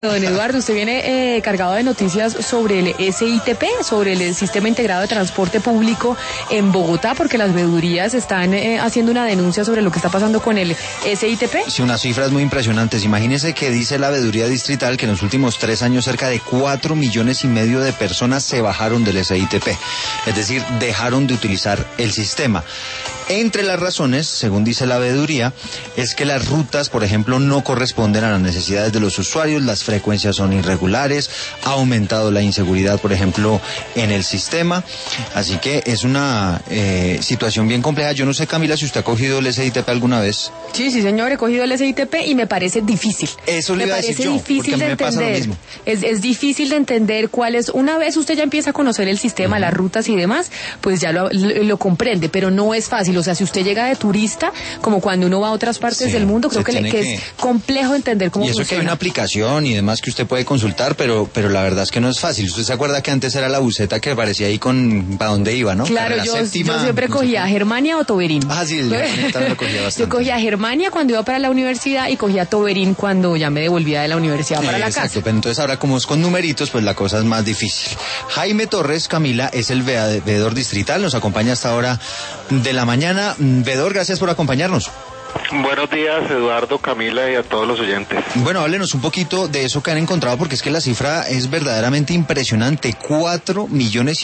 Don Eduardo, usted viene cargado de noticias sobre el SITP, sobre el Sistema Integrado de Transporte Público en Bogotá, porque las veedurías están haciendo una denuncia sobre lo que está pasando con el SITP. Sí, unas cifras muy impresionantes. Imagínese que dice la veeduría distrital que en los últimos 3 años cerca de 4,5 millones de personas se bajaron del SITP, es decir, dejaron de utilizar el sistema. Entre las razones, según dice la veeduría, es que las rutas, por ejemplo, no corresponden a las necesidades de los usuarios, las frecuencias son irregulares, ha aumentado la inseguridad, por ejemplo, en el sistema, así que es una situación bien compleja. Yo no sé, Camila, si usted ha cogido el SITP alguna vez. Sí, señor, he cogido el SITP y me parece difícil. Eso le iba a decir yo, porque a mí me pasa lo mismo. Es difícil de entender cuál es. Una vez usted ya empieza a conocer el sistema, las rutas y demás, pues ya lo comprende, pero no es fácil. O sea, si usted llega de turista, como cuando uno va a otras partes del mundo, creo que es complejo entender cómo funciona. Y eso que hay una aplicación y demás que usted puede consultar, pero la verdad es que no es fácil. ¿Usted se acuerda que antes era la buseta que aparecía ahí con para dónde iba, no? Claro, yo siempre cogía Germania o Toberín. Ah, sí, yo también lo cogía bastante. Yo cogía Germania cuando iba para la universidad y cogía Toberín cuando ya me devolvía de la universidad para la casa. Exacto, pero entonces ahora como es con numeritos, pues la cosa es más difícil. Jaime Torres, Camila, es el veedor distrital, nos acompaña hasta ahora de la mañana. Veedor, gracias por acompañarnos. Buenos días, Eduardo, Camila y a todos los oyentes. Bueno, háblenos un poquito de eso que han encontrado, porque es que la cifra es verdaderamente impresionante. 4,5 millones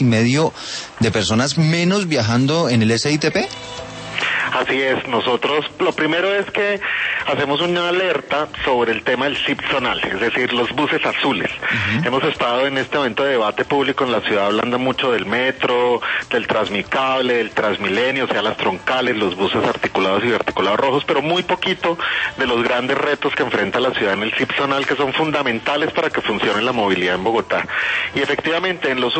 de personas menos viajando en el SITP. Así es, nosotros lo primero es que hacemos una alerta sobre el tema del SIP zonal, es decir, los buses azules. Hemos estado en este evento de debate público en la ciudad hablando mucho del metro, del Transmicable, del Transmilenio, o sea, las troncales, los buses articulados y articulados rojos, pero muy poquito de los grandes retos que enfrenta la ciudad en el SIP zonal, que son fundamentales para que funcione la movilidad en Bogotá. Y efectivamente, en el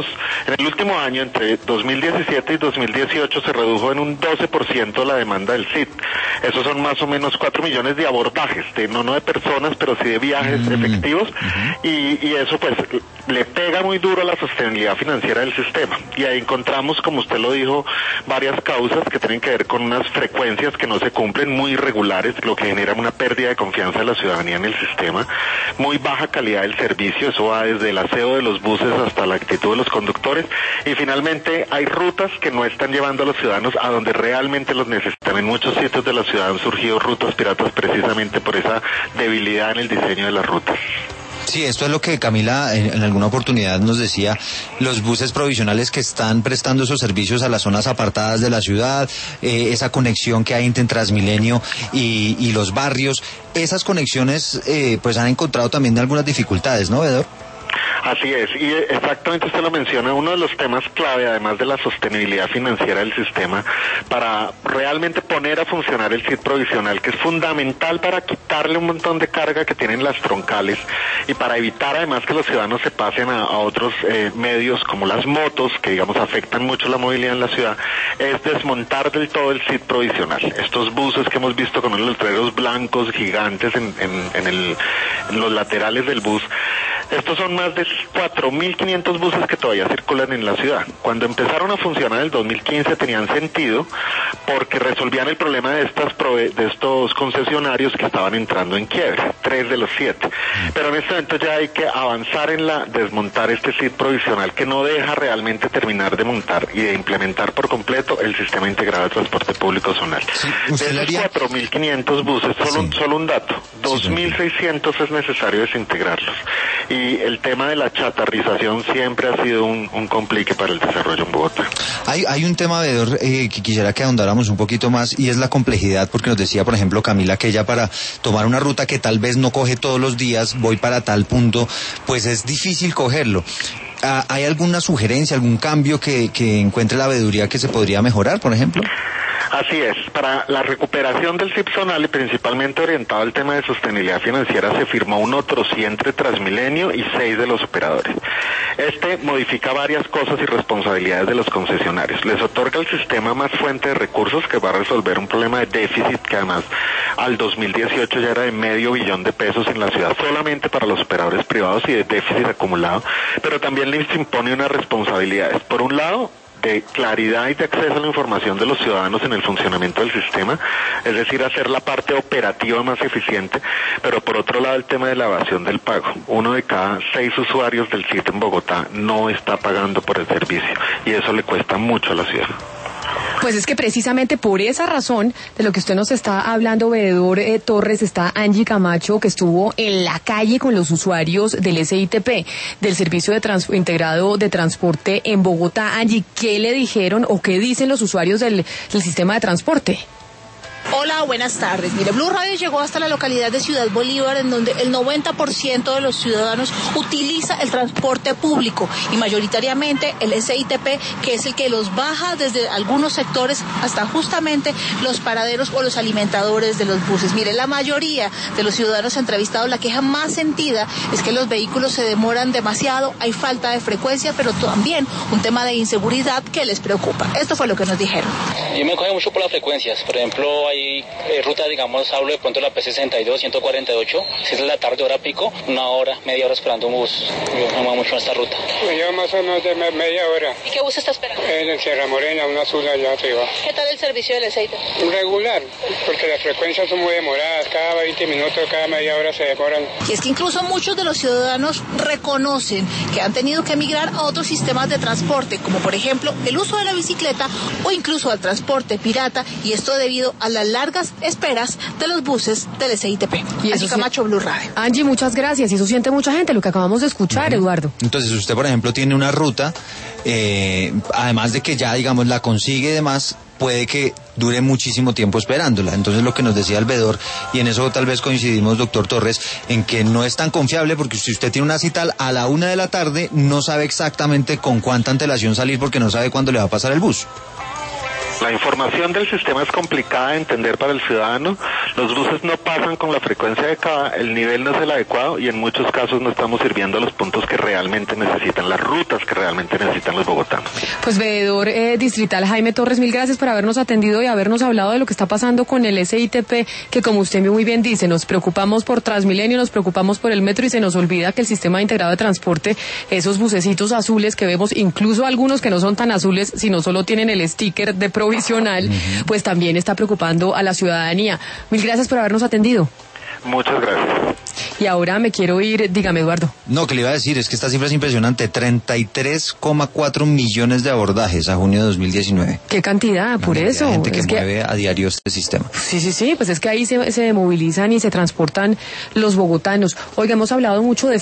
último año, entre 2017 y 2018, se redujo en un 12% la demanda del SIT. Esos son más o menos 4 millones de abordajes, no de personas, pero sí de viajes efectivos, y eso pues le pega muy duro a la sostenibilidad financiera del sistema. Y ahí encontramos, como usted lo dijo, varias causas que tienen que ver con unas frecuencias que no se cumplen, muy irregulares, lo que genera una pérdida de confianza de la ciudadanía en el sistema, muy baja calidad del servicio, eso va desde el aseo de los buses hasta la actitud de los conductores, y finalmente hay rutas que no están llevando a los ciudadanos a donde realmente los necesitan. En muchos sitios de la ciudad han surgido rutas piratas precisamente por esa debilidad en el diseño de las rutas. Sí, esto es lo que Camila en alguna oportunidad nos decía, los buses provisionales que están prestando esos servicios a las zonas apartadas de la ciudad, esa conexión que hay entre Transmilenio y los barrios, esas conexiones pues han encontrado también algunas dificultades, ¿no, veedor? Así es, y exactamente usted lo menciona, uno de los temas clave, además de la sostenibilidad financiera del sistema, para realmente poner a funcionar el SIT provisional, que es fundamental para quitarle un montón de carga que tienen las troncales y para evitar además que los ciudadanos se pasen a otros medios como las motos, que digamos afectan mucho la movilidad en la ciudad, es desmontar del todo el SIT provisional. Estos buses que hemos visto con unos letreros blancos gigantes en los laterales del bus, estos son más de 4.500 buses que todavía circulan en la ciudad. Cuando empezaron a funcionar en el 2015 tenían sentido porque resolvían el problema de estos concesionarios que estaban entrando en quiebre, 3 de los 7. Pero en este momento ya hay que avanzar en desmontar este SIT provisional que no deja realmente terminar de montar y de implementar por completo el sistema integrado de transporte público zonal. Sí, de esos 4.500 buses, solo un dato, 2.600 es necesario desintegrarlos. Y el tema de la chatarrización siempre ha sido un complique para el desarrollo en Bogotá. Hay un tema, veedor, que quisiera que ahondáramos un poquito más, y es la complejidad, porque nos decía, por ejemplo, Camila, que ella para tomar una ruta que tal vez no coge todos los días, voy para tal punto, pues es difícil cogerlo. ¿Hay alguna sugerencia, algún cambio que encuentre la veeduría que se podría mejorar, por ejemplo? Así es, para la recuperación del SIP zonal y principalmente orientado al tema de sostenibilidad financiera se firmó un otro sí entre Transmilenio y 6 de los operadores. Este modifica varias cosas y responsabilidades de los concesionarios. Les otorga al sistema más fuente de recursos que va a resolver un problema de déficit que además al 2018 ya era de $500 millón en la ciudad solamente para los operadores privados y de déficit acumulado, pero también les impone unas responsabilidades. Por un lado, de claridad y de acceso a la información de los ciudadanos en el funcionamiento del sistema, es decir, hacer la parte operativa más eficiente, pero por otro lado el tema de la evasión del pago. 1 de cada 6 usuarios del sitio en Bogotá no está pagando por el servicio y eso le cuesta mucho a la ciudad. Pues es que precisamente por esa razón de lo que usted nos está hablando, veedor Torres, está Angie Camacho, que estuvo en la calle con los usuarios del SITP, del Servicio Integrado de Transporte en Bogotá. Angie, ¿qué le dijeron o qué dicen los usuarios del sistema de transporte? Hola, buenas tardes. Mire, Blue Radio llegó hasta la localidad de Ciudad Bolívar, en donde el 90% de los ciudadanos utiliza el transporte público y mayoritariamente el SITP, que es el que los baja desde algunos sectores hasta justamente los paraderos o los alimentadores de los buses. Mire, la mayoría de los ciudadanos entrevistados, la queja más sentida es que los vehículos se demoran demasiado, hay falta de frecuencia, pero también un tema de inseguridad que les preocupa. Esto fue lo que nos dijeron. Yo me coge mucho por las frecuencias. Por ejemplo, hay rutas, digamos, hablo de pronto de la P62, 148, si es la tarde, hora pico, 1 hora, media hora esperando un bus. Yo me muevo mucho en esta ruta. Yo más o menos de media hora. ¿Y qué bus está esperando? En el Sierra Morena, una azul allá arriba. ¿Qué tal el servicio del SITP? Regular, porque las frecuencias son muy demoradas, cada 20 minutos, cada media hora se demoran. Y es que incluso muchos de los ciudadanos reconocen que han tenido que migrar a otros sistemas de transporte, como por ejemplo el uso de la bicicleta o incluso al transporte pirata, y esto debido a las largas esperas de los buses del SITP. Y Angie Camacho, Blue Radio. Angie, muchas gracias. Y eso siente mucha gente, lo que acabamos de escuchar, Eduardo. Entonces, usted, por ejemplo, tiene una ruta, además de que ya, digamos, la consigue y demás, puede que dure muchísimo tiempo esperándola. Entonces, lo que nos decía el veedor, y en eso tal vez coincidimos, doctor Torres, en que no es tan confiable, porque si usted tiene una cita a la 1 de la tarde, no sabe exactamente con cuánta antelación salir, porque no sabe cuándo le va a pasar el bus. La información del sistema es complicada de entender para el ciudadano. Los buses no pasan con la frecuencia adecuada, el nivel no es el adecuado y en muchos casos no estamos sirviendo a los puntos que realmente necesitan, las rutas que realmente necesitan los bogotanos. Pues veedor distrital Jaime Torres, mil gracias por habernos atendido y habernos hablado de lo que está pasando con el SITP, que como usted muy bien dice, nos preocupamos por Transmilenio, nos preocupamos por el metro y se nos olvida que el sistema integrado de transporte, esos bucecitos azules que vemos, incluso algunos que no son tan azules, sino solo tienen el sticker de provisional, pues también está preocupando a la ciudadanía. Mil gracias por habernos atendido. Muchas gracias. Y ahora me quiero ir, dígame, Eduardo. No, que le iba a decir, es que esta cifra es impresionante, 33,4 millones de abordajes a junio de 2019. ¿Qué cantidad? Por eso. Hay gente que es mueve a diario este sistema. Sí, pues es que ahí se movilizan y se transportan los bogotanos. Oiga, hemos hablado mucho de